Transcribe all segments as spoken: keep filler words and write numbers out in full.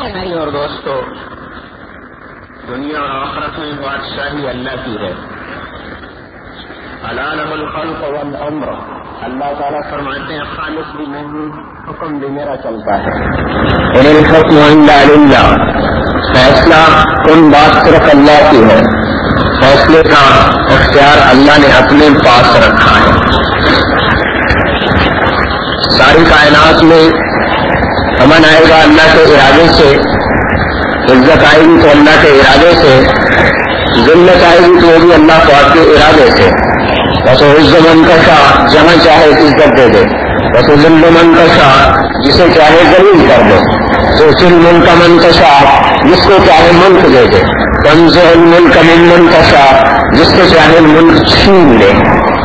بھائی اور دوستو، دنیا اور آخرت میں بادشاہی اللہ کی ہے. الا لہ الخلق والامر. اللہ تعالیٰ فرماتے ہیں خالق بھی نہیں، حکم بھی میرا چلتا ہے. ان الحکم الا للہ. فیصلہ کن بات صرف اللہ کی ہے، فیصلے کا اختیار اللہ نے اپنے پاس رکھا ہے. ساری کائنات میں امن آئے گا اللہ کے ارادے سے، عزت آئے گی تو اللہ کے ارادے سے، ذلت آئے گی تو وہ بھی اللہ پاک کے ارادے سے. بس عز من کشا، جہاں چاہے عزت دے دے. بس ذل من کشا، جسے چاہے ذلیل کر دے. تو چل من کا من کشا، جس کو چاہے ملک دے دے. تنزع الملک من من کشا، جس کو چاہے ملک چھین لے.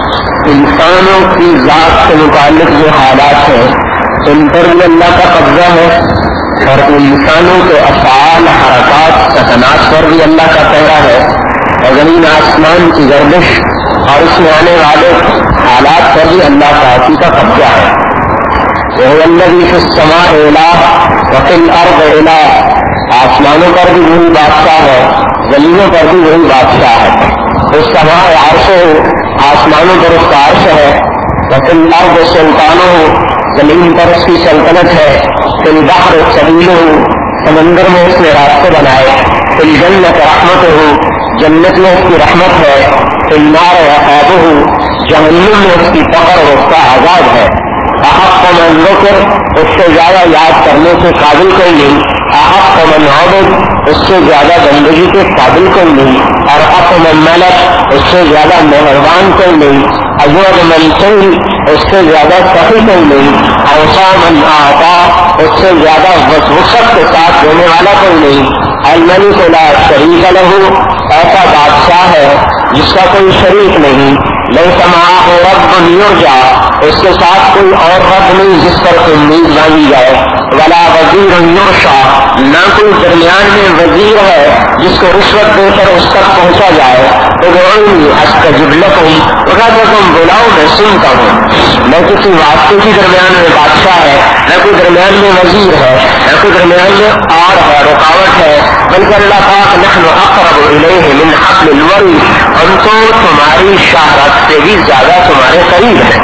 انسانوں کی ذات سے متعلق جو حالات ہیں ان پر بھی اللہ کا قبضہ ہے، اور انسانوں کے افعال، حرکات، سکنات پر بھی اللہ کا پہرا ہے، اور زمین آسمان کی گردش اور اس میں آنے والے حالات پر بھی اللہ تعالی کا قبضہ ہے. وَهُوَ الَّذِي فِي السَّمَاءِ إِلَٰهٌ وَفِي الْأَرْضِ إِلَٰهٌ. آسمانوں پر بھی وہی بادشاہ ہے، زمینوں پر بھی وہی بادشاہ ہے. السماء عرشہ، آسمانوں پر اس کا عرش ہے. وَفِي الْأَرْضِ سُلْطَانُهُ، زمین پر اس کی سلطنت ہے. فِي الْبَحْرِ سَبِيلُهُ، سمندر میں اس نے راستے بنائے. فِي الْجَنَّةِ رَحْمَتُهُ، جنت میں اس کی رحمت ہے. فِي النَّارِ عَقَابُهُ، جہنم میں اس کی پکڑ اور اس کا عذاب ہے. احق من ذکر، اس سے زیادہ یاد کرنے کے قابل کوئی نہیں. احق من عبد، اس سے زیادہ بندگی کے قابل کوئی نہیں. اور احق من ملک، اس سے زیادہ مہربان کوئی نہیں. اجود من سل، اس سے زیادہ سخی کوئی نہیں. اوصا من اعطا، اس سے زیادہ وسعت کے ساتھ دینے والا کوئی نہیں. الملک لا شریک لہ، ایسا بادشاہ ہے جس کا کوئی شریک نہیں. لیس معہ رب یرجا، اس کے ساتھ کوئی اور رب نہیں جس پر امید مانگی جائے. ولا وزیر یرشا، نہ کوئی درمیان میں وزیر ہے جس کو رشوت دے کر اس تک پہنچا جائے. ادعونی استجب لکم، اگر تم بلاؤ میں سنتا ہوں. نہ کسی واسطے کی درمیان میں بادشاہ ہے، نہ کوئی درمیان میں وزیر ہے، نہ کوئی درمیان میں آڑ ہے، رکاوٹ ہے. بلکہ اللہ پاک نحن اقرب الیہ من حبل الورید، ہم تو تمہاری شہرت سے بھی زیادہ تمہارے قریب ہیں.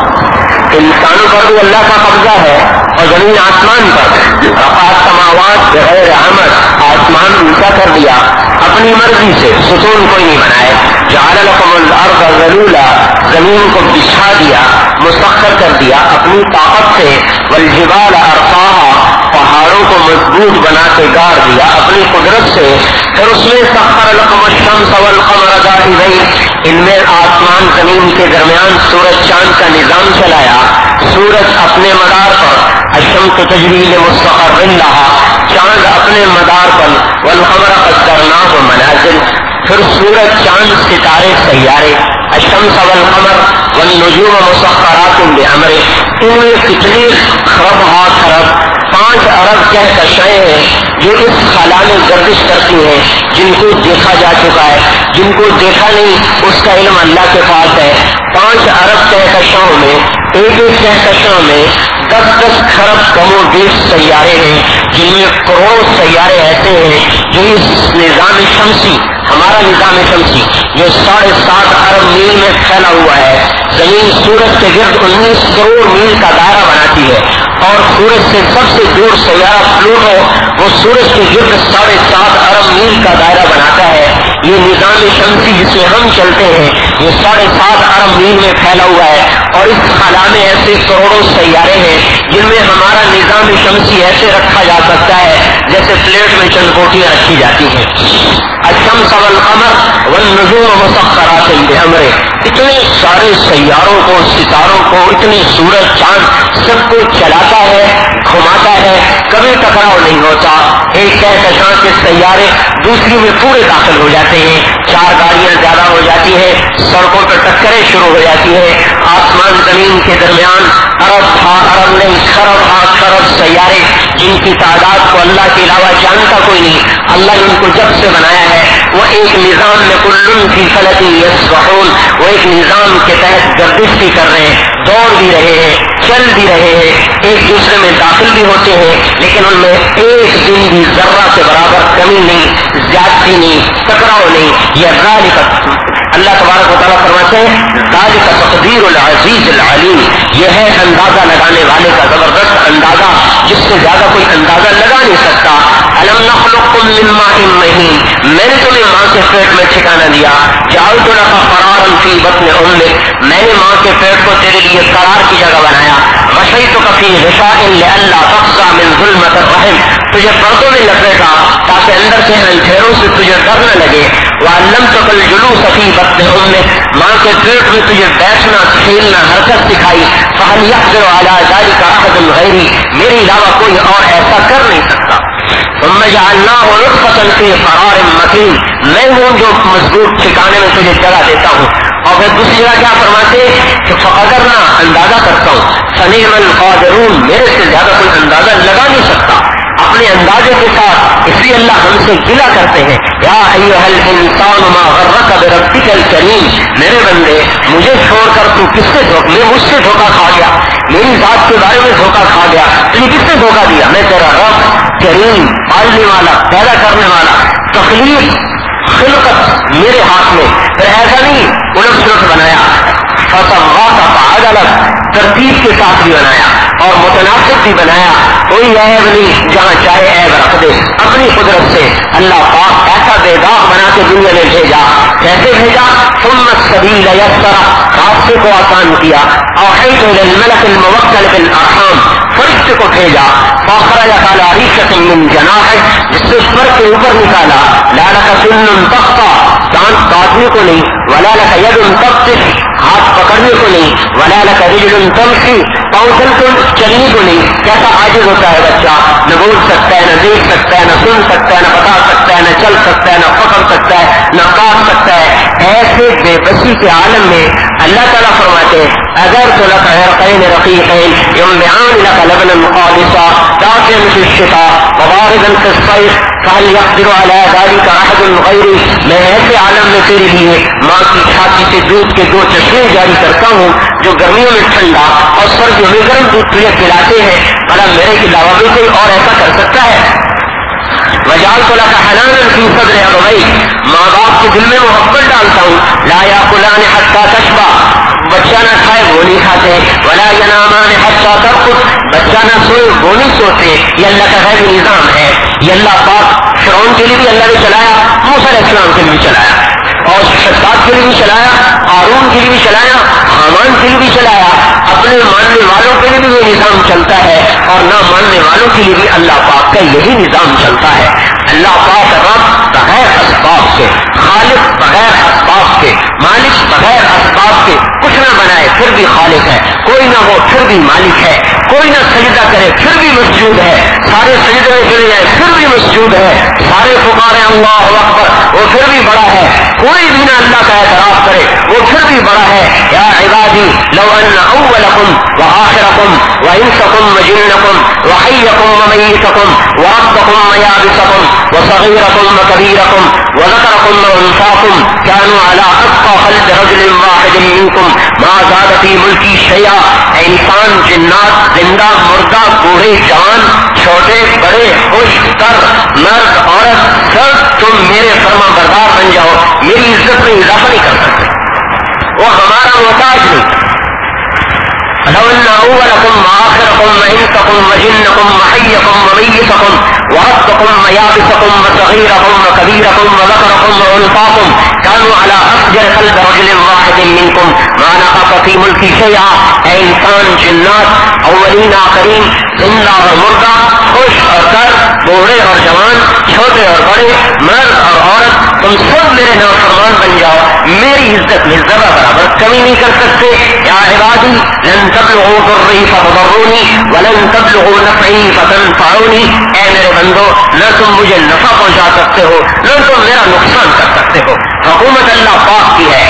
انسانوں پر بھی اللہ کا قبضہ ہے اور زمین آسمان پر. رفع السماوات بغیر عمد، آسمان اونچا کر دیا اپنی مرضی سے، ستون کوئی نہیں بنائے. جعل لکم الارض ذلولا، زمین کو بچھا دیا، مسخر کر دیا اپنی طاقت سے. والجبال ارساها، پہاڑوں کو مضبوط بنا کے گاڑ دیا اپنی قدرت سے. پھر اس میں سخر لکم الشمس والقمر دائبین، ان میں آسمان زمین کے درمیان سورج چاند کا نظام چلایا. سورج اپنے مدار پر، الشمس تجری لمستقر لها، چاند اپنے مدار پر. والقمر قدرناه منازل، پھر سورج چاند ستارے سیارے. الشمس والقمر والنجوم مسخرات بامرہ، ان میں کتنی خرب ہا خرب پانچ ارب کہکشائیں ہیں جو اس خلا میں گردش کرتی ہیں، جن کو دیکھا جا چکا ہے، جن کو دیکھا نہیں اس کا علم اللہ کے پاس ہے. پانچ ارب کہکشاؤں میں، ایک ایک کہکشاں میں دس دس خرب کم و بیش سیارے ہیں، جن میں کروڑوں سیارے ایسے ہیں جو اس نظام شمسی، ہمارا نظام شمسی جو ساڑھے سات ارب میل میں پھیلا ہوا ہے. زمین سورج کے گرد انیس کروڑ میل کا دائرہ بناتی ہے، اور سورج سے سب سے دور سیارہ پلوٹو وہ سورج کے گرد ساڑھے سات ارب میل کا دائرہ بناتا ہے. یہ نظام شمسی جس میں ہم چلتے ہیں یہ ساڑھے سات ارب میل میں پھیلا ہوا ہے، اور اس خلا میں ایسے کروڑوں سیارے ہیں جن میں ہمارا نظام شمسی ایسے رکھا جا سکتا ہے جیسے پلیٹ میں چند بوٹیاں رکھی جاتی ہیں. الشمس والقمر والنجوم مسخرات بامرہ، اتنے سارے سیاروں کو، ستاروں کو، اتنے سورج چاند سب کو چلاتا ہے، گھماتا ہے، کبھی ٹکراؤ نہیں ہوتا. ایک کہکشاں کے سیارے دوسری میں پورے داخل ہو جاتے ہیں، چار گاڑیاں زیادہ ہو جاتی ہیں، سڑکوں پر ٹکریں شروع ہو جاتی ہیں. آسمان زمین کے درمیان ارب ہا ارب نہیں خرب ہا خرب سیارے جن کی تعداد کو اللہ کے علاوہ جانتا کوئی نہیں، اللہ نے ان کو جب سے بنایا ہے وہ ایک نظام میں کل فی فلک یسبحون، وہ ایک نظام کے تحت گردش بھی کر رہے ہیں، دوڑ بھی رہے ہیں، چل بھی رہے ہیں، ایک دوسرے میں داخل بھی ہوتے ہیں، لیکن ان میں ایک دن بھی ذرہ کے برابر کمی نہیں، زیادتی نہیں، ٹکراؤ نہیں۔ یہ ذالک اللہ تبارک و تعالیٰ فرماتے ہیں ذالک تقدیر العزیز العلیم، یہ ہے اندازہ لگانے والے کا زبردست اندازہ جس سے زیادہ کوئی اندازہ لگا نہیں سکتا۔ الم نخلقکم من ماء مہین، میں نے تمہیں ماں کے پیٹ میں ٹھکانہ دیا، جعلت لک قرارا فی بطن امک، میں نے ماں کے پیٹ کو تیرے لیے قرار کی جگہ بنایا، غشیتک فی غشاء لئلا تخشى من ظلمۃ الرحم، تجھے پردوں میں لپیٹا تاکہ اندر کے اندھیروں سے تجھے ڈر نہ لگے، وعلمتک الجلوس فی بطن امک، ماں کے پیٹ میں تجھے بیٹھنا کھیلنا حرکت سکھائی، فہل یقدر علی ذلک احد غیری، میرے علاوہ کوئی اور ایسا کر نہیں سکتا۔ ثم جعلناہ نطفۃ فی قرار مکین، میں ہوں جو مضبوط ٹھکانے میں تجھے جگہ دیتا ہوں۔ اور پھر دوسری جگہ کیا فرماتے کہ فقدرنا، اندازہ کرتا ہوں، فنعم القادرون، میرے سے زیادہ کوئی اندازہ لگا نہیں سکتا اپنے اندازے کے ساتھ، اس لیے اللہ ہم سے گلا کرتے ہیں، یا ایھا الانسان ما غرک بربک الکریم، میرے بندے مجھے چھوڑ کر تو کس سے دھوکہ، میں مجھ سے دھوکہ کھا گیا، میری ذات کے بارے میں دھوکہ کھا گیا، تو یہ کس سے دھوکہ دیا؟ میں تیرا رب کریم، پالنے والا، پیدا کرنے والا، تخلیق خلقت میرے ہاتھ میں، پھر ایسا نہیں الٹ سلٹ بنایا، فسواک فعدلک، ترتیب کے ساتھ بھی بنایا اور متناسب بھی بنایا، کوئی عیب نہیں، جہاں چاہے عیب رکھ دے، اپنی قدرت سے اللہ پاک ایسا بے داغ بنا کے دنیا میں بھیجا۔ کیسے بھیجا؟ ثم السبیل یسرا، راستے کو آسان کیا، اوحیت الی الملک الموکل بالارحام، فرشتے کو بھیجا، فاخرج علی ریشۃ من جناحہ، جس سے پر کے اوپر نکالا، لا لک سن تخطا، دانت کاٹنے کو نہیں، ولا لک ید تبطش، ہاتھ پکڑنے کو نہیں، ولا لک رجل تمشی، پاؤں چل چلنے کو نہیں۔ کیسا عاجز ہوتا ہے بچہ، نہ بول سکتا ہے، نہ دیکھ سکتا ہے، نہ سن سکتا ہے، نہ بتا سکتا ہے، نہ چل سکتا ہے، نہ پکڑ سکتا ہے، نہ کاٹ سکتا ہے۔ ایسے بے بسی کے عالم میں اللہ تعالیٰ فرماتے ہیں اگر تو لک عرقین رقیقین یمنعان لک لبنا خالصا دافعا فی الشتاء وباردا فی الصیف فهل يقدر على ذلك احد غیری، میں ایسے عالم میں تیرے لیے ماں کی چھاتی سے دودھ کے دو چشمے جاری کرتا ہوں جو گرمیوں میں ٹھنڈا اور سردیوں میں گرم دودھ تجھے پلاتے ہیں، بھلا میرے کے علاوہ بھی کوئی اور ایسا کر سکتا ہے؟ وجعلت لك حنانا في صدر ابويك، ماں باپ کے دل میں محبت ڈالتا ہوں، لا ياكلان حتى تشبع، بچہ نہ کھائے وہ نہیں کھاتے، ولا ينامان حتى ترقد، بچہ نہ سوئے وہ نہیں سوتے، یہ اللہ کا غیبی نظام ہے۔ یہ اللہ پاک فرعون کے لیے بھی اللہ نے چلایا، موسیٰ علیہ السلام کے لیے بھی چلایا، اور شداد کے لیے بھی چلایا، ہارون کے لیے بھی چلایا، حامان کے لیے بھی چلایا، اپنے ماننے والوں کے لیے بھی یہ نظام چلتا ہے اور نہ ماننے والوں کے لیے بھی اللہ پاک کا یہی نظام چلتا ہے۔ اللہ پاک رب بغیر اسباب کے، خالق بغیر اسباب کے، مالک بغیر اسباب کے کچھ نہ بنائے پھر بھی خالق ہے، کوئی نہ ہو پھر بھی مالک ہے، کوئی نہ سجدہ کرے پھر بھی مسجود ہے، سارے سجدے میں چلے جائے پھر بھی مسجود ہے، سارے پکارے اللہ اکبر وہ پھر بھی بڑا ہے، کوئی بھی نہ اللہ کا اعتراف کرے وہ پھر بھی بڑا ہے۔ یا عبادی لو ان اولکم وآخرکم وانسکم وجنکم وحیکم ومیتکم وربکم ویابسکم وصغیرکم وکبیرکم وذکرکم وانثاکم كانوا على اتقى قلب رجل واحد منکم ما زاد فی ملکی شیئا، اے انسان، جنات، زندہ، مردہ، بوڑھے، جوان، چھوٹے، بڑے، خوش، تر، مرد، عورت، سب تم میرے فرما بردار بن جاؤ، میری عزت میں اضافہ نہیں کر سکتے، وہ ہمارا محتاج نہیں۔ لو ان اولکم وآخرکم وانسکم وجنکم وحیکم ومیتکم وربکم ویابسکم وصغیرکم وکبیرکم وذکرکم وانثاکم كانوا على افجر قلب رجل واحد منکم ما نقص فی ملکی شیئا، اے انسان، جنات، اولین آخرین، زندہ اور مردہ، خوش اور تر، بوڑھے اور جوان، چھوٹے اور بڑے، مرد اور عورت، تم سب میرے نافرمان بن جاؤ، میری عزت میں ذرہ برابر کمی نہیں کر سکتے۔ یا عبادی لن تبلغوا ضری فتضرونی ولن تبلغوا نفعی فتنفعونی، اے میرے بندو، نہ تم مجھے نفع پہنچا سکتے ہو نہ تم میرا نقصان کر سکتے ہو۔ حکومت اللہ پاک کی ہے،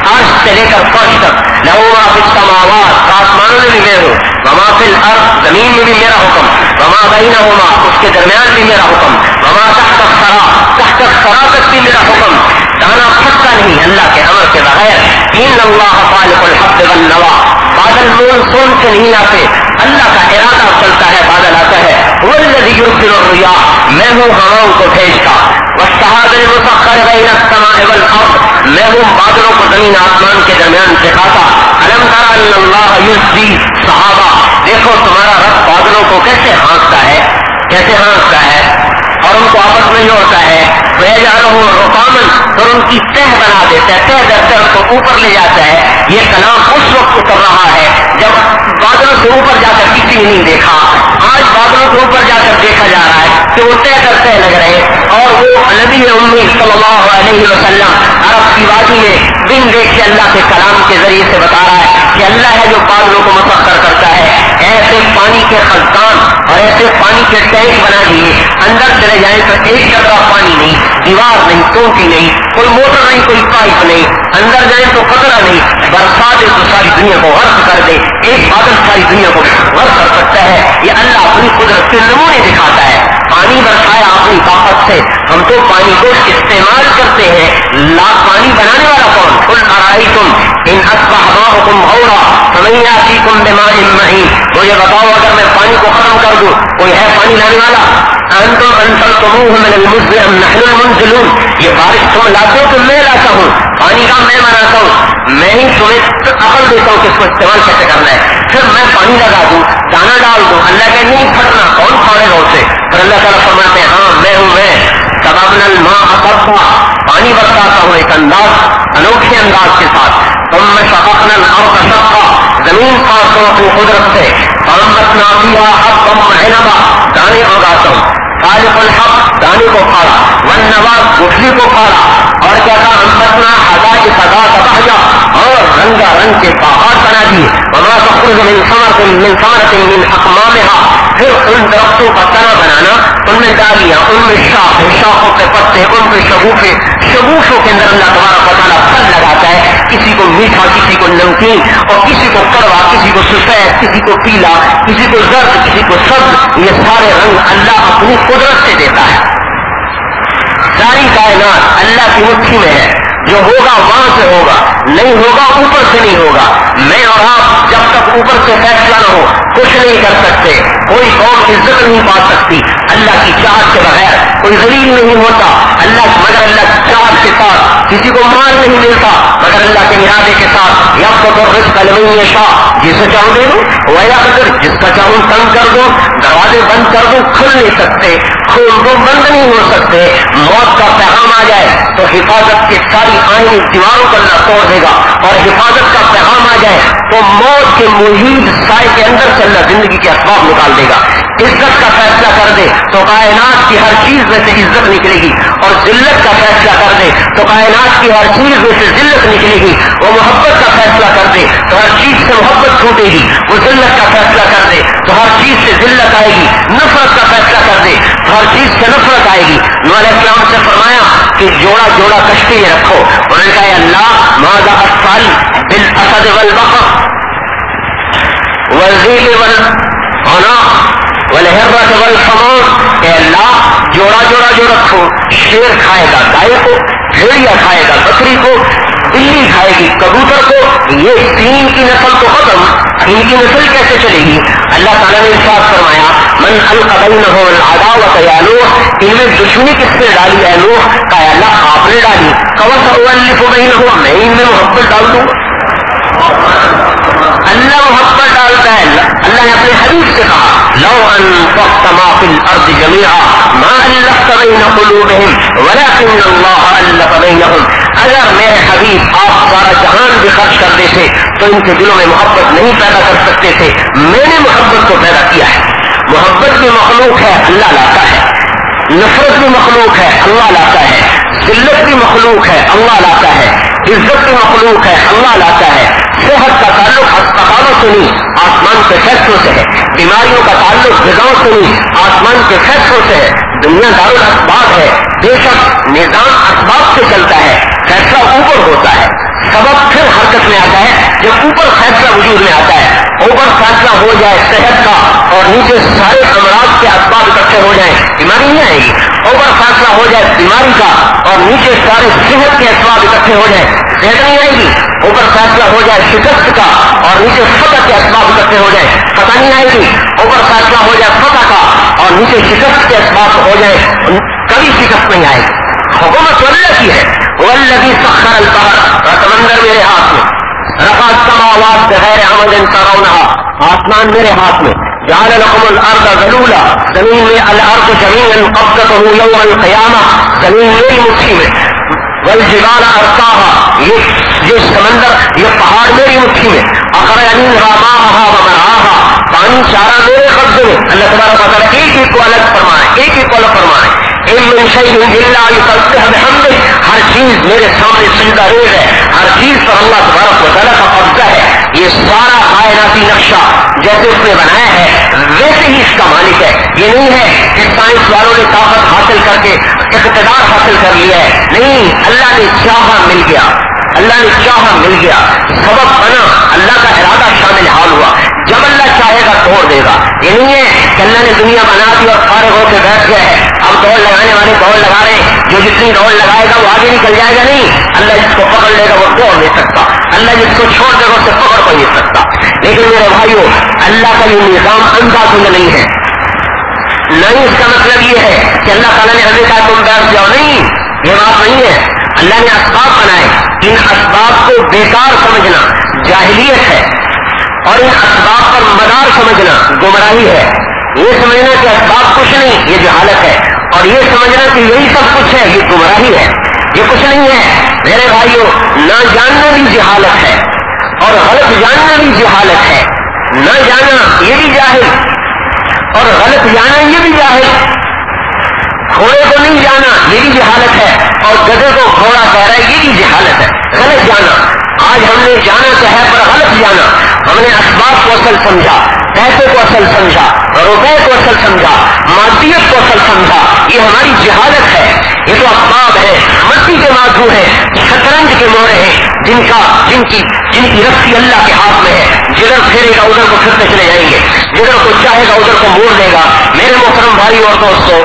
عرش سے لے کر فرش تک، لہو ما فی السماوات، آسمانوں میں بھی میں ہوں، وما فی الارض، زمین میں بھی میرا حکم، وما بینہما، اس کے درمیان بھی میرا حکم، وما تحت الثری، تحت الثری تک بھی میرا حکم، دانا پھٹتا نہیں اللہ کے امر کے بغیر. ان اللہ خالق الحب والنوا، بادل مون سون سے نہیں آتے، اللہ کا ارادہ چلتا ہے بادل آتا ہے. هو الذی یرسل الرياح، میں ہوں ہواؤں کو بھیجتا، والسحاب المسخر بین السماء والارض، میں ہوں بادلوں کو زمین آسمان کے درمیان سکھاتا. الم تر ان اللہ یسجی صحابہ، دیکھو تمہارا رب بادلوں کو کیسے ہانکتا ہے، کیسے ہانکتا ہے اور ان کو آپس میں جوڑتا ہے. وَيَجْعَلُهُ رُطَامًا، اور ان کی تہ بنا دیتا ہے، تہ در تہ کو اوپر لے جاتا ہے. یہ کلام اس وقت اتر رہا ہے جب بادلوں سے اوپر جا کر کسی نے نہیں دیکھا. آج بادلوں کے اوپر جا کر دیکھا جا رہا ہے کہ وہ تہ در تہ لگ رہے اور وہ نبی امی صلی اللہ علیہ وسلم عرب کی وادی میں بن دیکھے اللہ کے کلام کے ذریعے سے بتا رہا ہے کہ اللہ ہے جو بادلوں کو مسخر کرتا ہے. ایسے پانی کے خزان اور ایسے پانی کے ٹینک بنا دیے، اندر چلے جائیں تو ایک قطرہ پانی نہیں، دیوار نہیں، ٹوٹی نہیں، کوئی موٹر نہیں، کوئی پائپ نہیں، اندر جائیں تو قطرہ نہیں. برسات تو ساری دنیا کو غرق کر دے، ایک بادل ساری دنیا کو غرق کر سکتا ہے. یہ اللہ اپنی قدرت کے نمونے دکھاتا ہے. پانی برسایا اپنی طاقت سے، ہم تو پانی کو استعمال کرتے ہیں. لا پانی بنانے والا کون؟ قل ارائیتم ان اصبح ماؤکم غورا فمن یاتیکم بماء معین، مجھے بتاؤ اگر میں پانی کو ختم کر دوں کوئی ہے پانی لانے والا؟ انتم انزلتموه من المزن ام نحن المنزلون، یہ بارش تم لاتے ہو کہ میں لاتا ہوں؟ پانی کا میں بناتا ہوں، میں ہی تمہیں عقل دیتا ہوں کہ اس کو استعمال کیسے کرنا ہے. پھر میں پانی لگا دوں، دانا ڈال دوں، اللہ کہ نہیں پھٹنا، کون پھاڑے گا اسے؟ پھر اللہ تعالیٰ فرماتے ہیں ہاں میں ہوں میں. سببنا الماء صبا، پانی برساتا ہوں ایک انداز، انوکھے انداز کے ساتھ. ثم شققنا الارض شقا، زمین پھاڑتا ہوں اپنی قدرت سے. فانبتنا فیہا حبا وعنبا، دانے اگاتا ہوں. خالق الحب، دانے کو پھاڑا، والنوا، گٹھلی کو پھاڑا، اور کیا کہا؟ انبتنا حدائق ذات بہجہ، اور رنگا رنگ کے باغات بنا دیے. وما تخرج من ثمرۃ من ثمرۃ من اقمامها، پھر ان درختوں کا تنا بنانا، ان میں ڈالیاں، ان میں شاخ، شاخوں کے پتے، ان پہ شگوفے، شگوفوں کے اندر اللہ تبارک و تعالیٰ پھل لگاتا ہے. کسی کو میٹھا، کسی کو نمکین، اور کسی کو کڑوا، کسی کو سفید، کسی کو پیلا، کسی کو زرد، کسی کو سبز. یہ سارے رنگ اللہ اپنی قدرت سے دیتا ہے. ساری کائنات اللہ کی مٹھی میں ہے، جو ہوگا وہاں سے ہوگا، نہیں ہوگا اوپر سے نہیں ہوگا. میں اور آپ جب تک اوپر سے فیصلہ نہ ہو کچھ نہیں کر سکتے. کوئی قوم عزت نہیں پا سکتی اللہ کی چاہت کے بغیر، کوئی ذلیل نہیں ہوتا اللہ مگر اللہ کی چاہت کے ساتھ. کسی کو مال نہیں ملتا مگر اللہ کے ارادے کے ساتھ. یا تو رزق لمن یشاء، جسے چاہوں دے دوں، ویقدر، جس کا چاہوں تنگ کر دوں. دروازے بند کر دوں، کھل نہیں سکتے، کھول دو بند نہیں ہو سکتے. موت کا پیغام آ جائے تو حفاظت کی ساری آئینی دیواروں کو اللہ توڑ دے گا، اور حفاظت کا پیغام آ جائے تو موت کے محیط سائے کے اندر سے اللہ زندگی کے اسباب نکال دے گا. عزت کا فیصلہ کر دے تو کائنات کی ہر چیز میں سے عزت نکلے گی، اور ذلت کا فیصلہ کر دے تو کائنات کی ہر چیز میں سے ذلت نکلے گی. وہ محبت کا فیصلہ کر دے تو ہر چیز سے محبت چھوٹے گی. وہ ذلت کا فیصلہ کر دے تو ہر چیز سے ذلت آئے گی. نفرت کا فیصلہ کر دے تو ہر چیز سے نفرت آئے گی. نبی علیہ السلام سے فرمایا کہ جوڑا جوڑا کشتی میں رکھو. انہوں نے کہا اللہ ماذا افعل بالاسد والبقر والذئب والعناق والحرۃ والحمار، کہ اللہ جوڑا جوڑا جو رکھو، شیر کھائے گا گائے کو، بھیڑیا کھائے گا بکری کو، بلی کھائے گی کبوتر کو. یہ تین کی نسل تو ختم، ان کی نسل کیسے چلے گی؟ اللہ تعالیٰ نے ارشاد فرمایا من القى بينهم العداوة يا نوح، ان میں دشمنی کس نے ڈالی ہے نوح؟ کہ اللہ آپ نے ڈالی. وَأُؤَلِّفُ بينهم، میں ان میں محبت ڈال دوں. اللہ محبت ڈالتا ہے. اللہ نے اپنے حبیب سے کہا لو انفقت ما في الارض جميعا ما الفت بين قلوبهم ولكن الله الف بينهم، اگر میرے حبیب آپ سارا جہان بھی خرچ کر دیتے تو ان کے دلوں میں محبت نہیں پیدا کر سکتے تھے. میں نے محبت کو پیدا کیا ہے. محبت بھی مخلوق ہے، اللہ لاتا ہے. نفرت بھی مخلوق ہے، اللہ لاتا ہے. ذلت بھی مخلوق ہے، اللہ لاتا ہے. عزت بھی مخلوق ہے، اللہ لاتا ہے. صحت کا تعلق ہسپتالوں سے نہیں آسمان کے فیصلوں سے ہے. بیماریوں کا تعلق غذاؤں سے نہیں آسمان کے فیصلوں سے ہے. دنیا دارالاسباب ہے، بے شک نظام اسباب سے چلتا ہے، فیصلہ اوپر ہوتا ہے. سبب پھر حرکت میں آتا ہے جب اوپر فیصلہ وجود میں آتا ہے. اوپر فیصلہ ہو جائے صحت کا اور نیچے سارے امراض کے اسباب اکٹھے ہو جائیں, بیماری نہیں آئے گی. اوپر فیصلہ ہو جائے بیماری کا اور نیچے سارے صحت کے اسباب اکٹھے ہو جائیں, صحت نہیں آئے گی. اوپر فیصلہ ہو جائے شکست کا اور نیچے فتح کے اسباب اکٹھے ہو جائیں, فتح نہیں آئے گی. اوپر فیصلہ ہو جائے فتح کا اور نیچے شکست کے اسباب ہو جائے, کبھی شکست نہیں آئے گی. حکومت اللہ کی ہے. والذی سخر البحر, سمندر میرے ہاتھ میں, رفع السماوات بغیر عمد ترونها, آسمان میرے ہاتھ میں, جعل لكم الارض ذلولا, زمین میں الارض جميعا قبضته يوم القیامہ, زمین میری مٹھی میں, والجبال ارساها, یہ یہ سمندر یہ پہاڑ میری مٹھی میں, اخرج منها ماءها ومرعاها, پانی چارہ میرے قبضے میں. اللہ تبارک و تعالیٰ ایک ایک کو الگ فرمائے, ایک ایک کو الگ فرمائے. ان من شیء الا یسبح بحمدہ, ہر چیز میرے سامنے سجدہ ریز ہے, ہر چیز پر اللہ تبارک و تعالیٰ کا قبضہ ہے. یہ سارا کائناتی نقشہ جیسے اس نے بنایا ہے ویسے ہی اس کا مالک ہے. یہ نہیں ہے کہ سائنس والوں نے طاقت حاصل کر کے اقتدار حاصل کر لیا ہے, نہیں, اللہ نے چاہا مل گیا, اللہ نے چاہا مل گیا, سبب بنا, اللہ کا ارادہ شامل حال ہوا. جب اللہ چاہے گا توڑ دے گا. یہ نہیں ہے کہ اللہ نے دنیا بنا دی اور فارغ ہو کے بیٹھ گیا ہے, اب دوڑ لگانے والے دوڑ لگا رہے ہیں, جو جتنی دوڑ لگائے گا وہ آگے نکل جائے گا. نہیں, اللہ جس کو پکڑ لے گا وہ دوڑ نہیں سکتا, اللہ جس کو چھوڑ دے گا اسے پکڑ کو نہیں سکتا. لیکن میرے بھائیو, اللہ کا یہ نظام اندھا دھند نہیں ہے. نہیں, اس کا مطلب یہ ہے کہ اللہ تعالیٰ نے ہمیں کہا تم بیٹھ جاؤ, نہیں, یہ بات نہیں ہے. اللہ نے اسباب بنائے, ان اسباب کو بیکار سمجھنا جاہلیت ہے, اور ان اسباب پر مدار سمجھنا گمراہی ہے. یہ سمجھنا کہ اسباب کچھ نہیں, یہ جہالت ہے, اور یہ سمجھنا کہ یہی سب کچھ ہے, یہ گمراہی ہے. یہ کچھ نہیں ہے میرے بھائیو, نہ جاننا بھی جہالت ہے اور غلط جاننا بھی جہالت ہے. نہ جانا یہ بھی جاہل اور غلط جانا یہ بھی جاہل. گھوڑے کو نہیں جانا یہ بھی جہالت ہے, اور گدھے کو گھوڑا کہہ رہا ہے یہ بھی جہالت ہے, غلط جانا. آج ہم نے جانا تو ہے پر غلط جانا. ہم نے اسباب کو اصل سمجھا, پیسے کو اصل سمجھا, روپے کو اصل سمجھا, مادیت کو اصل سمجھا. یہ ہماری جہالت ہے. یہ تو اسباب ہے, مٹی کے مادھو ہیں, شطرنج کے مورے ہیں, جن کا جن کی جن کی رسی اللہ کے ہاتھ میں ہے. جدھر پھیرے گا ادھر کو پھرتے چلے جائیں گے, جدھر کو چاہے گا ادھر کو موڑ دے گا. میرے محترم بھائی اور دوستوں,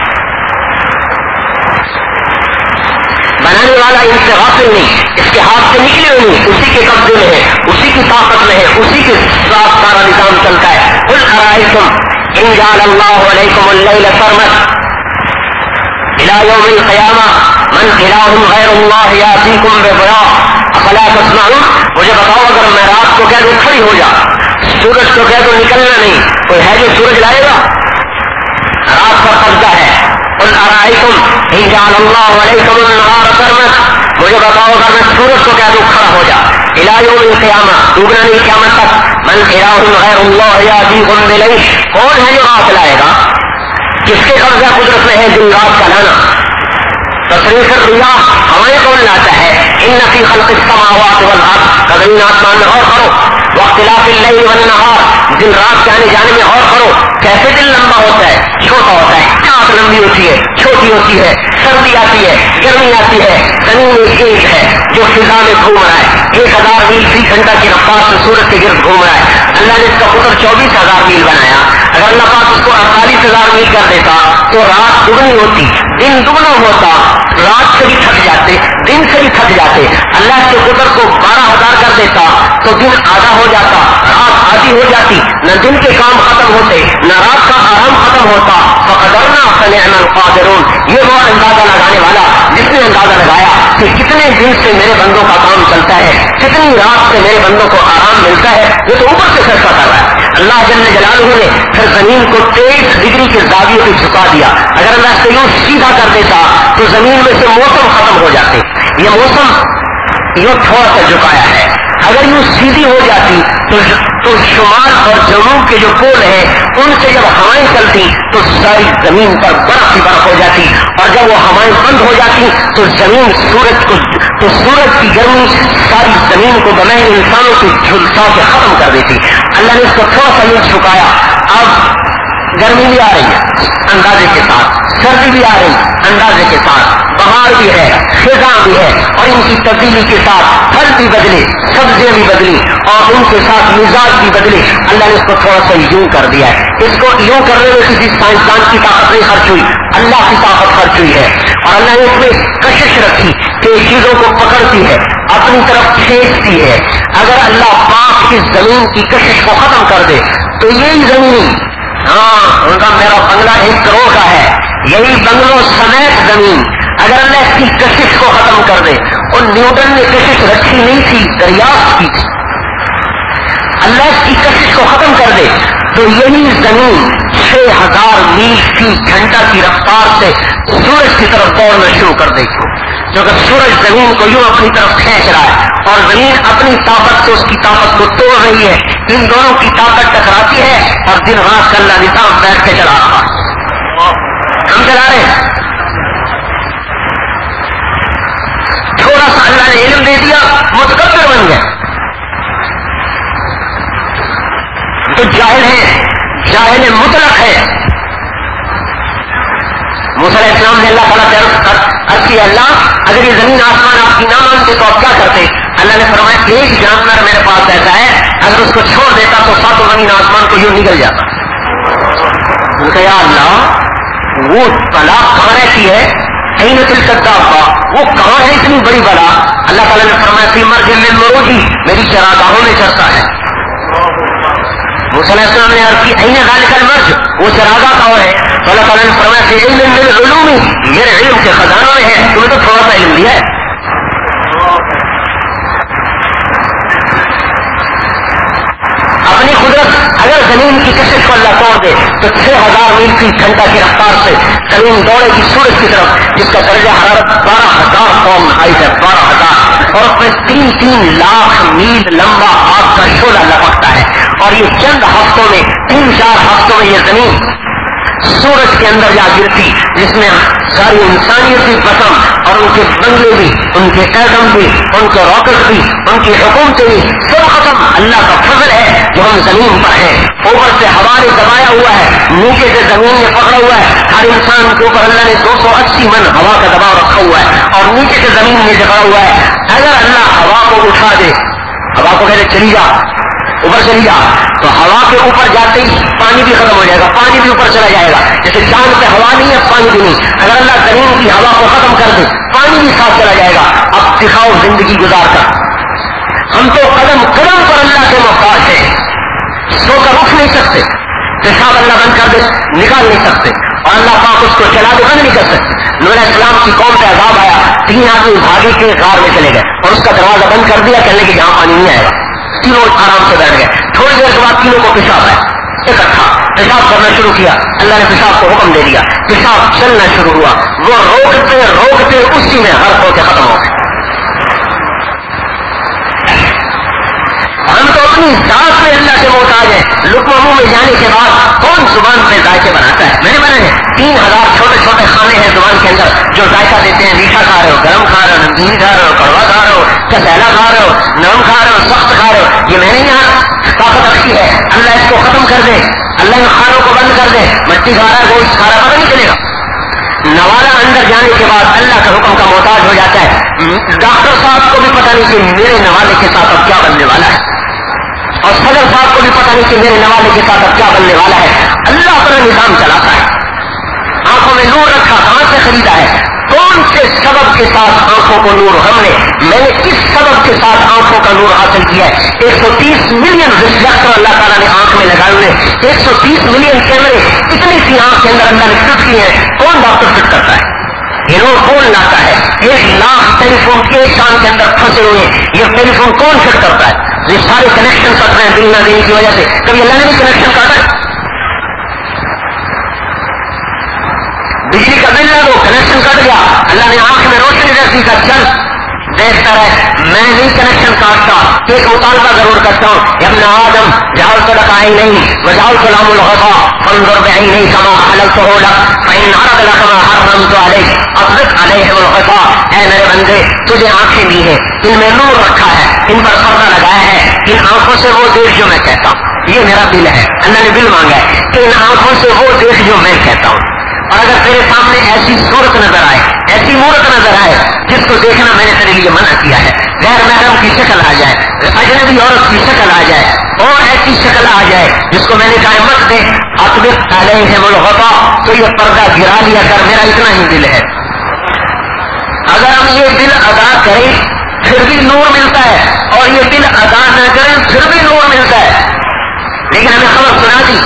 بنانے والا ان سے غافل نہیں, اس کے ہاتھ سے نکلے ہوئے نہیں, اسی کے قبضے میں ہے, اسی کی طاقت میں ہے, اسی کے ساتھ سارا نظام چلتا ہے. قل ارائیتم ان جعل اللہ علیکم اللیل سرمدا الى یوم القیامہ من الہ غیر اللہ یاتیکم بضیاء افلا تسمعون. مجھے بتاؤ, اگر میں رات کو کہہ دوں کھڑی ہو جا, سورج کو کہہ دوں نکلنا نہیں, کوئی ہے جو سورج لائے گا؟ رات پر قبضہ ہے. قل ارائیتم ان جعل اللہ علیکم النہار سرمدا, مجھے بتاؤ اگر میں سورج کو کہہ دوں کھڑا ہو جا, الى یوم القیامہ, ڈوبنا نہیں قیامت تک, من الہ غیر اللہ یاتیکم بلیل, کون ہے جو رات لائے گا؟ کس کے قبضہ قدرت میں ہے دن رات کا لانا؟ تصریف الرياح, ہوائیں کون لاتا ہے؟ ان فی خلق السماوات والارض, زمین آسمان میں اور کرو, واختلاف اللیل والنہار, دن رات کے آنے جانے میں اور کرو. کیسے دن لمبا ہوتا ہے, چھوٹا ہوتا ہے, رات لمبی ہوتی ہے, چھوٹی ہوتی ہے, سردی آتی ہے, گرمی آتی ہے, زمین ایک ہے جو فضا میں گھوم رہا ہے, ایک ہزار میل فی گھنٹہ کی رفتار سے سورج کے گرد گھوم رہا ہے. اللہ نے اس کا قطر چوبیس ہزار میل بنایا. اگر اللہ پاک اس کو اڑتالیس ہزار میل کر دیتا تو رات دگنی ہوتی, دن دگنا ہوتا, رات سے بھی تھک جاتے, دن سے بھی تھک جاتے. اللہ کے قدر کو بارہ ہزار کر دیتا تو دن آدھا ہو جاتا, رات آدھی ہو جاتی, نہ دن کے کام ختم ہوتے نہ رات کا آرام ختم ہوتا. فقدرنا فنعم القادرون, یہ وہ اندازہ لگانے والا جس نے اندازہ لگایا کہ کتنے دن سے میرے بندوں کا کام چلتا ہے, کتنی رات سے میرے بندوں کو آرام ملتا ہے. یہ تو اوپر سے فیصلہ کر رہا ہے. اللہ جل جلالہ نے پھر زمین کو تیئیس ڈگری کے زاویے پہ جھکا دیا. اگر اللہ اس کو یوں سیدھا کر دیتا تو زمین میں سے موسم ختم ہو جاتے. یہ موسم یوں تھوڑا سا جھکایا ہے, اگر یوں سیدھی ہو جاتی تو تو شمال اور جنوب کے جو پول ہیں ان سے جب ہوائیں چلتی تو ساری زمین پر برف ہی برف ہو جاتی, اور جب وہ ہوائیں بند ہو جاتی تو زمین سورج کو تو سورج کی گرمی ساری زمین کو بنائے انسانوں کی جھلسا سے ختم کر دیتی. اللہ نے اس کو تھوڑا سا یوں جھکایا. اب گرمی بھی آ رہی ہے اندازے کے ساتھ, سردی بھی آ رہی اندازے کے ساتھ, بہار بھی ہے, خزاں بھی ہے اور ان کی تبدیلی کے ساتھ پھل بھی بدلے, سبزیاں بھی بدلی اور ان کے ساتھ مزاج بھی بدلے. اللہ نے اس کو تھوڑا سا یوں کر دیا ہے. اس کو یوں کرنے میں کسی سائنسدان کی طاقت نہیں خرچ ہوئی, اللہ کی طاقت خرچ ہوئی ہے. اور اللہ نے اس میں کشش رکھی کہ چیزوں کو پکڑتی ہے, اپنی طرف کھینچتی ہے. اگر اللہ پاک کی زمین کی کشش کو ختم کر دے تو یہی زمین, ہاں ان کا میرا بنگلہ ایک کروڑ کا ہے, یہی بنگلوں سمیت زمین اگر اللہ اس کی کشش کو ختم کر دے, اور نیوٹن نے کشش رکھی نہیں تھی, دریافت کی تھی, اللہ اس کی کشش کو ختم کر دے تو یہی زمین چھ ہزار میل فی گھنٹہ کی رفتار سے سورج کی طرف دوڑنا شروع کر دے گی, کیونکہ سورج زمین کو یوں اپنی طرف کھینچ رہا ہے اور زمین اپنی طاقت سے اس کی طاقت کو توڑ رہی ہے. ان دونوں کی طاقت ٹکراتی ہے اور دن رات کا اللہ نظام بیٹھ کے چلا رہا ہے. ہم چلا رہے ہیں, تھوڑا سا اللہ نے علم دے دیا, متکبر بن گئے. تو جاہل ہے, جاہل مطلق ہے. موسیٰ علیہ السلام نے اللہ تعالیٰ سے عرض کیا, اللہ اگر یہ زمین آسمان آپ کی نہ مانتے تو آپ کیا کرتے؟ اللہ نے فرمایا ایک جانور میرے پاس ایسا ہے اگر اس کو چھوڑ دیتا تو ساتوں زمین آسمان کو یوں نکل جاتا. ان کا یا اللہ وہ بلا کہاں رہتی ہے, این دل کرتا وہ کہاں ہے اتنی بڑی بلا؟ اللہ تعالیٰ نے فرمایا فی مرج من مروجی, میری چراگاہوں میں چرتا ہے. موسیٰ علیہ السلام نے عرض کی این ذالک المرج, وہ چراگاہ کہاں ہے؟ تو اللہ تعالیٰ نے فرمایا فی علم من علومی, میرے علم کے خزانوں میں ہے, تمہیں تو تھوڑا سا علم دیا ہے. اپنی قدرت اگر زمین کی کشش کو اللہ توڑ دے تو چھ ہزار میل فی گھنٹہ کی رفتار سے زمین دوڑے گی سورج کی طرف, جس کا درجہ حرارت بارہ ہزار قوم آئی ہے, بارہ ہزار اور اس میں تین تین لاکھ میل لمبا آگ کا شعلہ لپکتا ہے. اور یہ چند ہفتوں میں, تین چار ہفتوں میں یہ زمین سورج کے اندر جا گرتی, جس میں ساری انسانیت کی قسم اور ان کے بنگلے بھی, ان کے ایٹم بھی, ان کے راکٹ بھی, ان کی حکومتیں بھی سب ختم. اللہ کا فضل ہے جو ہم زمین پر ہیں. اوپر سے ہوا نے دبایا ہوا ہے, نیچے سے زمین نے پکڑا ہوا ہے. ہر انسان کے اوپر اللہ نے دو سو اسی من ہوا کا دباؤ رکھا ہوا ہے اور نیچے سے زمین نے جکڑا ہوا ہے. اگر اللہ ہوا کو اٹھا دے, ہوا کو کہتے چلی جا, اوپر چلی جا, تو ہوا کے اوپر جاتے ہی پانی بھی ختم ہو جائے گا, پانی بھی اوپر چلا جائے گا. جیسے چاند پہ ہوا نہیں ہے, پانی بھی نہیں. اگر اللہ زمین کی ہوا کو ختم کر دے, پانی بھی ساتھ چلا جائے گا. اب دکھاؤ زندگی گزار کر. ہم تو قدم قدم پر اللہ کے محتاج ہیں, سو کر اٹھ نہیں سکتے, پیشاب اللہ بند کر دے نکال نہیں سکتے, اور اللہ پاک اس کو چلا دے بند نہیں کر سکتے. نوح علیہ السلام کی قوم پہ عذاب آیا, تین آدمی بھاگے کے غار میں چلے گئے اور اس کا دروازہ بند کر دیا, کہنے کہ جہاں پانی نہیں آئے گا. تینوں آرام سے بیٹھ گئے. تھوڑی دیر کے بعد تینوں کو پیشاب آیا, اکٹھا پیشاب کرنا شروع کیا. اللہ نے پیشاب کو حکم دے دیا, پیشاب چلنا شروع ہوا. وہ روکتے روکتے اسی میں غرق ہو کے ختم ہو گئے. ہم تو اپنی ذات میں اللہ سے محتاج ہیں. لقمہ منہ میں جانے کے بعد کون زبان پہ ذائقے بناتا ہے؟ میں نے بنا ہے تین ہزار چھوٹے چھوٹے کھانے ہیں زبان کے اندر جو ذائقہ دیتے ہیں. میٹھا کھا رہے ہو, گرم کھا رہے ہو, نمکین کھا رہے ہو, کڑوا کھا رہے ہو, کسیلا کھا رہے ہو, نرم کھا رہے ہو, سخت کھا رہے ہو. یہ میں نے یہاں طاقت رکھی ہے. اللہ اس کو ختم کر دے, اللہ ان کھانوں کو بند کر دے, مٹی کھا رہا ہے, گوشت کھا رہا ہے, پتہ نہیں چلے گا. نوالا اندر جانے کے بعد اللہ کے حکم کا محتاج ہو جاتا ہے. ڈاکٹر صاحب کو بھی پتہ نہیں کہ میرے نوالے کے ساتھ اب کیا بننے والا ہے, اور صدر صاحب کو بھی پتہ نہیں کہ میرے نوالے کے ساتھ اب کیا بننے والا ہے. اللہ اپنا نظام چلاتا ہے. آنکھوں میں نور رکھا, کہاں سے خریدا ہے؟ کون سے سبب کے ساتھ آنکھوں کو نور ہم نے میں نے کس سبب کے ساتھ آنکھوں کا نور حاصل کیا ہے؟ ایک سو تیس ملین ریفلیکٹر اللہ تعالیٰ نے آنکھ میں لگائے ہوئے, ایک سو تیس ملین کیمرے اتنی سی آنکھ کے اندر اللہ نے فٹ کیے ہیں. کون ڈاکٹر فٹ کرتا ہے؟ یہ نور کون لاتا ہے؟ ایک لاکھ ٹیلی فون کے کان کے اندر پھنسے ہوئے, یہ ٹیلی فون کون فٹ کرتا ہے؟ یہ سارے کنیکشن کٹ رہے ہیں دنیا دینے کی وجہ سے. کبھی اللہ نے بھی کنیکشن کاٹا ہے؟ بجلی کا بل لگو, کنیکشن کٹ گیا, اللہ نے آنکھ میں روشنی رکھی کا چل دیکھتا رہے. میں نہیں کنیکشن کاٹتا, ایک مطالبہ ضرور کرتا ہوں. ابن آدم جہاز تو لگائے نہیں وجال سلام الغفا فنظر بعین نہیں کما حللت ہو لک فإن عرض لکما حرمت علیہ اطلق علیہ الغفا. اے میرے بندے, تجھے آنکھیں دی ہیں, ان میں نور رکھا ہے, ان پر پردہ لگایا ہے. ان آنکھوں سے وہ دیکھ جو میں کہتا ہوں, یہ میرا دل ہے. اللہ نے دل مانگا ہے کہ ان آنکھوں سے وہ دیکھ جو میں کہتا ہوں. اور اگر تیرے سامنے ایسی صورت نظر آئے، ایسی مورت نظر آئے جس کو دیکھنا میں نے تیرے لیے منع کیا ہے، غیر محرم کی شکل آ جائے، اجنبی عورت کی شکل آ جائے، اور ایسی شکل آ جائے جس کو میں نے کہا مت دے، اطبق علیہم الغطا، تو یہ پردہ گرا لیا کر، میرا اتنا ہی دل ہے۔ اگر ہم یہ دل ادا کریں پھر بھی نور ملتا ہے، اور یہ دل ادا نہ کریں پھر بھی نور ملتا ہے، لیکن ہمیں خبر سنا دی،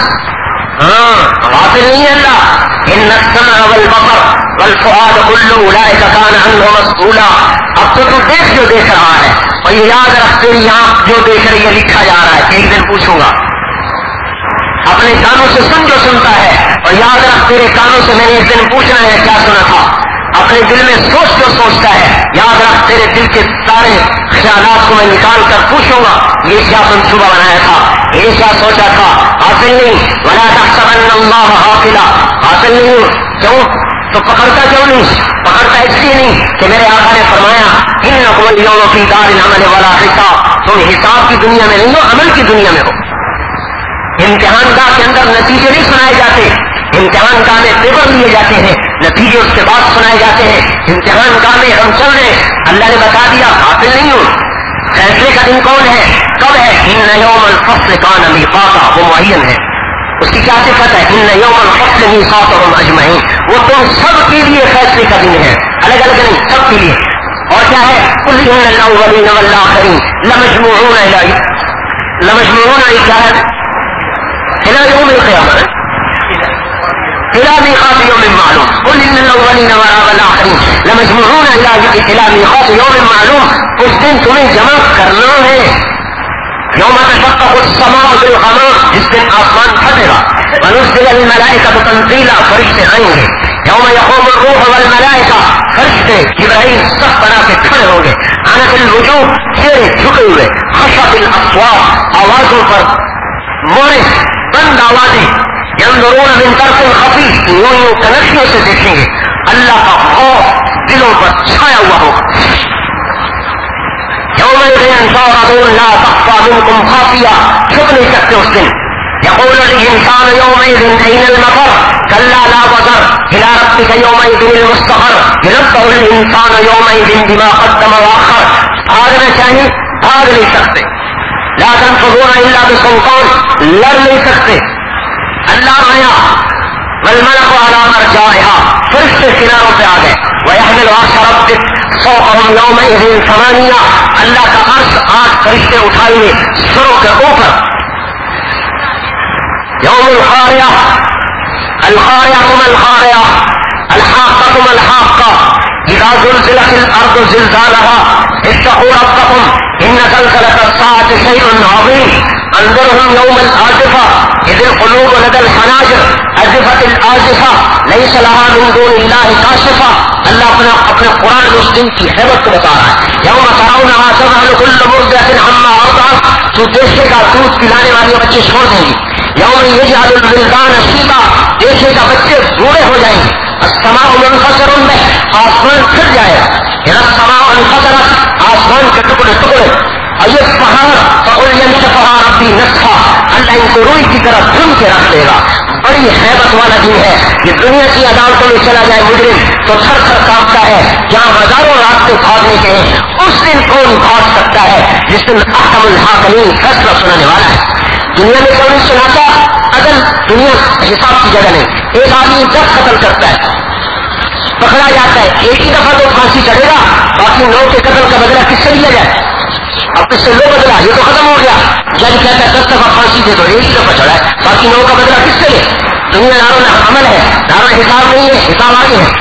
ہاں غافل نہیں ہے اللہ، ان السمع والبصر والفؤاد كل اولئک کان عنہ مسئولا۔ اب تو تو دیکھ جو دیکھ رہا ہے، اور یہ یاد رکھ تیری آنکھ جو دیکھ رہی ہے لکھا جا رہا ہے، ایک دن پوچھوں گا۔ اپنے کانوں سے سن جو سنتا ہے، اور یاد رکھ تیرے کانوں سے میں نے ایک دن پوچھنا ہے کیا سنا تھا۔ اپنے دل میں سوچ جو سوچتا ہے، یاد رکھ تیرے دل کے سارے خیالات کو میں نکال کر پوچھوں گا یہ کیا منصوبہ بنایا تھا، یہ کیا سوچا تھا۔ حاصل نہیں، ولا تحسبن اللہ غافلا، حاصل نہیں کیوں تو پکڑتا کیوں نہیں؟ پکڑتا اس لیے نہیں کہ میرے آقا نے فرمایا انکم اليوم فی دار العمل ولا حساب، تم حساب کی دنیا میں نہیں ہو، عمل کی دنیا میں ہو۔ امتحان گاہ کے اندر نتیجے نہیں سنائے جاتے، امتحان گاہ میں پیپر لیے جاتے ہیں، نتیجے اس کے بعد سنائے جاتے ہیں۔ امتحان گاہ میں ہم چل رہے، اللہ نے بتا دیا غافل نہیں ہوں۔ فیصلے کا دن کون ہے، کب ہے؟ ان یوم الفصل کان میقاتا، وہ معین ہے، اس کی کیا صفت ہے؟ ان یوم الفصل میقاتهم اجمعین، وہ تم سب کے لیے فیصلے کا دن ہے، الگ الگ نہیں، سب کے لیے۔ اور کیا ہے؟ قل ان الاولین والآخرین لمجموعون الی لمجموعون الی کیا ہے؟ الى يوم القيامة الى ميقات يوم معلوم، قل ان الاولين والاخرين لمجموعون الى الى ميقات يوم معلوم، اس دن تمہیں جمع کرنا ہے۔ یوم تشقق السماء بالغمام، جس دن آسمان پھٹے گا، ونزل الملائکۃ تنزیلا، فرشتے آئیں گے، یوم یقوم الروح والملائکہ، فرشتے جبرائیل سب بنا کے کھڑے ہوں گے، عنت الوجوہ، چہرے جھکے ہوئے، خشعت الاصوات، آوازوں پر موڑے بند آوازیں، ينظرون من طرف خفی، یوں یوں کنکھیوں سے دیکھیں گے، اللہ کا خوف دلوں پر چھایا ہوا ہوگا۔ یومئذ تعرضون لا تخفى منكم خافیہ، چھپ نہیں سکتے اس دن۔ یقول الانسان یومئذ این المفر کلا لا وزر الى ربک یومئذ المستقر ينبأ الانسان یومئذ بما قدم واخر، بھاگنا چاہیے بھاگ نہیں سکتے، لا تنفذون الا بسلطان، لڑ نہیں سکتے، اللہ آیا، والملک علی ارجائها، فرشتے کناروں پہ آ گئے، ويحمل عرش ربک فوقهم یومئذ ثمانیہ، اللہ کا عرش آٹھ فرشتے اٹھائیے سروں کے اوپر۔ یوم القاریہ، القاریہ ما القاریہ، الحاقۃ ما الحاقہ، اذا زلزلت الارض زلزالها اتقوا ربکم ان زلزلة الساعة شیء عظیم، انذرهم یوم الآزفہ اذ القلوب لدى الحناجر ازفت الآزفہ لیس لها من دون اللہ کاشفہ۔ اللہ اپنا اپنے قرآن میں اس دن کی حیبت کو بتا رہا ہے، یوم ترونها تذهل كل مرضعة عما ارضعت، تو دیکھے گا دودھ پلانے والی بچے چھوڑ دیں گی، یوم یجعل الولدان شیبا، دیکھے گا بچے بوڑھے ہو جائیں گے، السماء منفطر بہ، آسمان پھر جائے گا، اذا السماء انفطرت، آسمان کے ٹکڑے ٹکڑے، ایت پہاڑ فقل ینسفها ربی نسفا، اللہ ان کو روئی کی طرح دھن کے رکھ دے گا۔ بڑی حیبت والا دن ہے، یہ دنیا کی عدالتوں میں چلا جائے مجرم تو تھر تھر کانپتا ہے، جہاں ہزاروں راستے بھاگنے کے ہیں، اس دن کون بھاگ سکتا ہے جس دن احکم الحاکمین فیصلہ سنانے والا ہے۔ دنیا میں کون سناتا؟ عدل دنیا حساب کی جگہ نہیں، ایک آدمی دس قتل کرتا ہے، پکڑا جاتا ہے، ایک ہی دفعہ تو پھانسی چڑھے گا، باقی نو کے قتل کا بدلہ کس سے لیا جائے؟ اب کس سے لو بدلا، یہ تو ختم ہو گیا، جج کہتا ہے دس دفعہ پھانسی دے دو، ایک ہی دفعہ چڑھا ہے، باقی نو کا بدلہ کس سے لے؟ دنیا ناروں میں عمل ہے، ناروں حساب نہیں ہے، حساب آگے ہے۔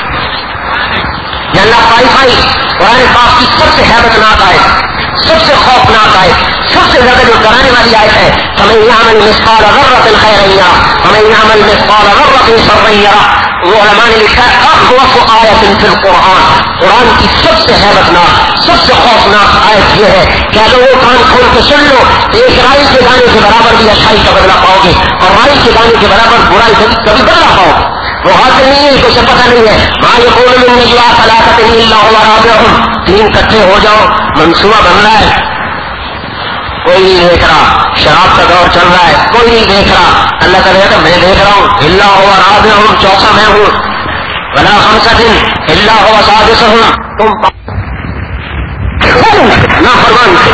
یا اللہ پائی پائی قرآن پاک کی سب سے حیبت ناک آیت، سب سے خوفناک آیت، سب سے زیادہ جو ڈرانے والی آیت ہے، فمن یعمل مثقال ذرۃ خیرا یرہ ومن یعمل مثقال ذرۃ شرا یرہ۔ وہ علماء نے لکھا ہے اخوف آیت فی القرآن، قرآن کی سب سے حیبت ناک سب سے خوفناک آیت یہ ہے کہ اگر وہ کان کھول کے سن لو ایک رائی کے دانے کے برابر بھی اچھائی کا بدلہ پاؤ گے، اور رائی کے دانے کے برابر برائی کبھی بدلہ پاؤ گے۔ وہ حاصل نہیں ہے، اسے پتہ نہیں ہے، ماں یقول من نجوا ثلاثۃ الا هو رابعهم، تین کٹھے ہو جاؤ، منصوبہ بن رہا ہے، کوئی نہیں دیکھ رہا، شراب کا دور چل رہا ہے، کوئی نہیں دیکھ رہا، اللہ تعالیٰ کہتا میں دیکھ رہا ہوں، الا هو رابعهم، چوتھا میں ہوں، ولا خمسة إلا هو سادسهم، تم نہ فرمان تھے.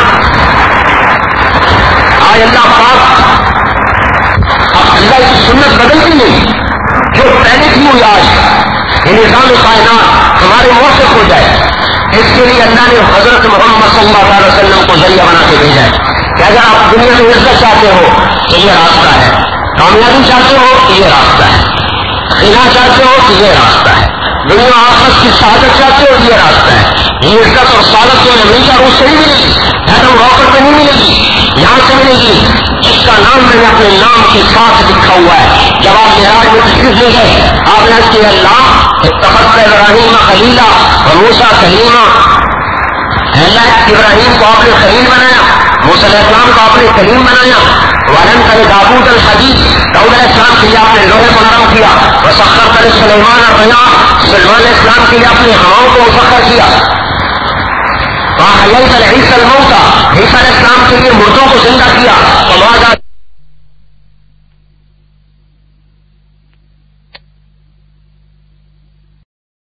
آج اللہ پاک اب اللہ کی سنت بدلتی نہیں، جو پہلے کی ہوئی آج یہ نظام کائنات ہمارے موافق ہو جائے، اس کے لیے اللہ نے حضرت محمد صلی اللہ علیہ وسلم کو ذریعہ بنا کے بھیجا ہے کہ اگر آپ دنیا میں عزت چاہتے ہو تو یہ راستہ ہے، کامیابی چاہتے ہو تو یہ راستہ ہے، غنا چاہتے ہو تو یہ راستہ ہے، دنیا آخرت کی سعادت چاہتے ہو یہ راستہ ہے. یہ عزت اور سعادت تو امریکہ روس سے نہیں ملے گی، ایٹم راکٹ میں نہیں ملے گی، یہاں سے ملے گی جس کا نام میں نے اپنے نام کے ساتھ لکھا ہوا ہے. جب آپ معراج میں تشریف لے گئے آپ نے کہ اللہ اتخذت ابراہیم خلیلا و موسیٰ کلیما، اللہ ابراہیم کو آپ نے خلیل بنایا، موسیٰ علیہ السلام کو آپ نے کلیم بنایا، وَلَنْتَ لِدَاوُودَ الْحَدِيدَ داؤد علیہ السلام کے لیے آپ نے لوہے کو نرم کیا، وَسَخَّرْتَ لِسُلَيْمَانَ الرِّيَاحَ سلیمان علیہ السلام کے لیے آپ نے ہواؤں کو مسخر کیا، وَأَحْيَيْتَ عِيسَى الْمَوْتَى عیسیٰ علیہ السلام کے لیے مردوں کو زندہ کیا.